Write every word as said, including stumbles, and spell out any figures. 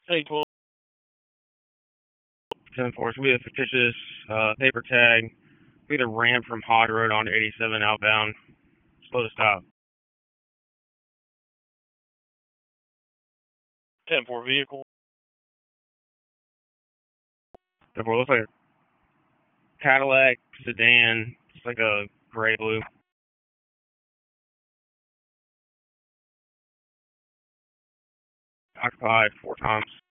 Hey, twelve, ten four. So we had a fictitious uh, paper tag. We had a ram from Hod Road on eighty-seven outbound. Slow to stop. ten four vehicle. ten four looks like a Cadillac sedan. It's like a gray blue. Occupied four times.